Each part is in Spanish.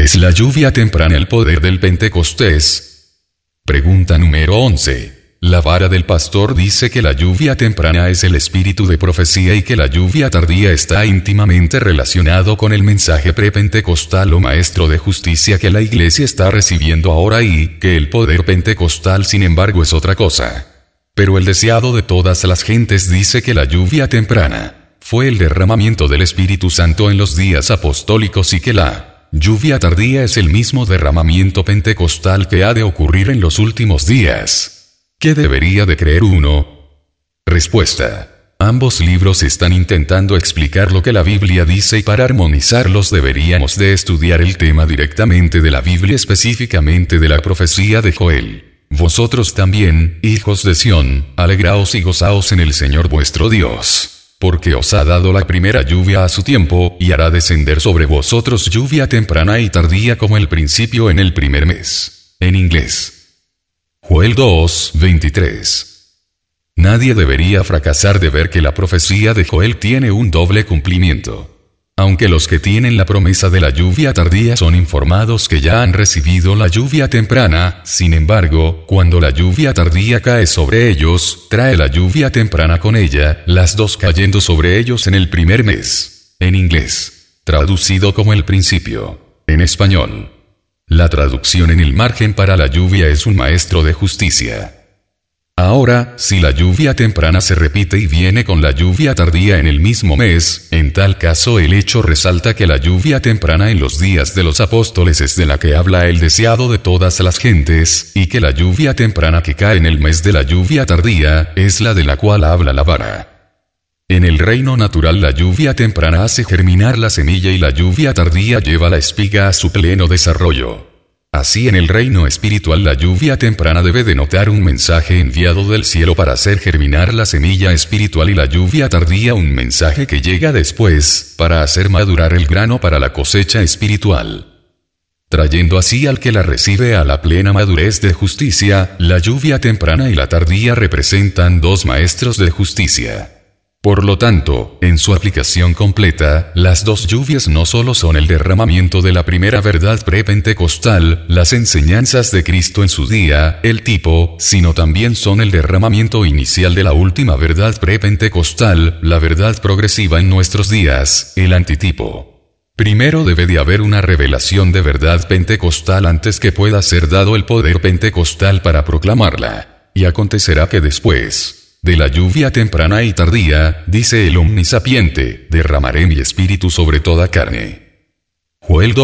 ¿Es la lluvia temprana el poder del Pentecostés? Pregunta número 11. La vara del pastor dice que la lluvia temprana es el espíritu de profecía y que la lluvia tardía está íntimamente relacionado con el mensaje prepentecostal o maestro de justicia que la iglesia está recibiendo ahora y que el poder pentecostal sin embargo es otra cosa. Pero el deseado de todas las gentes dice que la lluvia temprana fue el derramamiento del Espíritu Santo en los días apostólicos y que la lluvia tardía es el mismo derramamiento pentecostal que ha de ocurrir en los últimos días. ¿Qué debería de creer uno? Respuesta. Ambos libros están intentando explicar lo que la Biblia dice y para armonizarlos deberíamos de estudiar el tema directamente de la Biblia, específicamente de la profecía de Joel. Vosotros también, hijos de Sión, alegraos y gozaos en el Señor vuestro Dios, porque os ha dado la primera lluvia a su tiempo, y hará descender sobre vosotros lluvia temprana y tardía como el principio en el primer mes. En inglés. Joel 2:23. Nadie debería fracasar de ver que la profecía de Joel tiene un doble cumplimiento. Aunque los que tienen la promesa de la lluvia tardía son informados que ya han recibido la lluvia temprana, sin embargo, cuando la lluvia tardía cae sobre ellos, trae la lluvia temprana con ella, las dos cayendo sobre ellos en el primer mes. En inglés. Traducido como el principio. En español. La traducción en el margen para la lluvia es un maestro de justicia. Ahora, si la lluvia temprana se repite y viene con la lluvia tardía en el mismo mes, en tal caso el hecho resalta que la lluvia temprana en los días de los apóstoles es de la que habla el deseado de todas las gentes, y que la lluvia temprana que cae en el mes de la lluvia tardía, es la de la cual habla la vara. En el reino natural la lluvia temprana hace germinar la semilla y la lluvia tardía lleva la espiga a su pleno desarrollo. Así en el reino espiritual la lluvia temprana debe denotar un mensaje enviado del cielo para hacer germinar la semilla espiritual y la lluvia tardía un mensaje que llega después, para hacer madurar el grano para la cosecha espiritual. Trayendo así al que la recibe a la plena madurez de justicia, la lluvia temprana y la tardía representan dos maestros de justicia. Por lo tanto, en su aplicación completa, las dos lluvias no solo son el derramamiento de la primera verdad prepentecostal, las enseñanzas de Cristo en su día, el tipo, sino también son el derramamiento inicial de la última verdad prepentecostal, la verdad progresiva en nuestros días, el antitipo. Primero debe de haber una revelación de verdad pentecostal antes que pueda ser dado el poder pentecostal para proclamarla. Y acontecerá que después de la lluvia temprana y tardía, dice el omnisapiente, derramaré mi espíritu sobre toda carne. Joel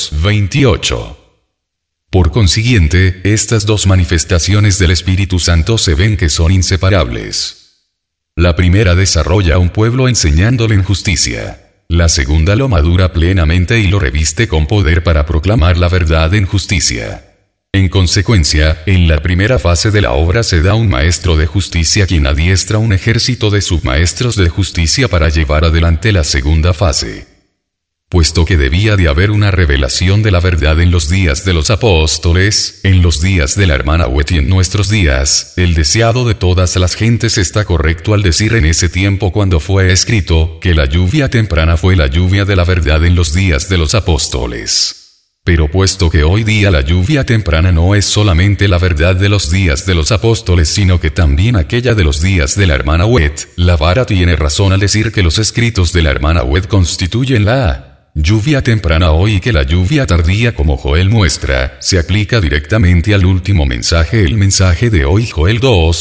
2:28. Por consiguiente, estas dos manifestaciones del Espíritu Santo se ven que son inseparables. La primera desarrolla a un pueblo enseñándole en justicia. La segunda lo madura plenamente y lo reviste con poder para proclamar la verdad en justicia. En consecuencia, en la primera fase de la obra se da un maestro de justicia quien adiestra un ejército de submaestros de justicia para llevar adelante la segunda fase. Puesto que debía de haber una revelación de la verdad en los días de los apóstoles, en los días de la hermana Whit y en nuestros días, el deseado de todas las gentes está correcto al decir en ese tiempo cuando fue escrito, que la lluvia temprana fue la lluvia de la verdad en los días de los apóstoles. Pero puesto que hoy día la lluvia temprana no es solamente la verdad de los días de los apóstoles sino que también aquella de los días de la hermana Whit, la vara tiene razón al decir que los escritos de la hermana Whit constituyen la lluvia temprana hoy y que la lluvia tardía como Joel muestra, se aplica directamente al último mensaje, el mensaje de hoy Joel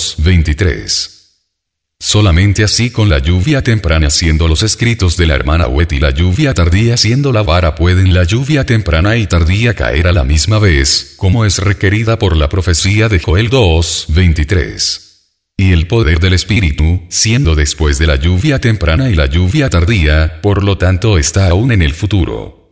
2:23. Solamente así con la lluvia temprana siendo los escritos de la hermana Whit y la lluvia tardía siendo la vara pueden la lluvia temprana y tardía caer a la misma vez, como es requerida por la profecía de Joel 2:23. Y el poder del Espíritu, siendo después de la lluvia temprana y la lluvia tardía, por lo tanto está aún en el futuro.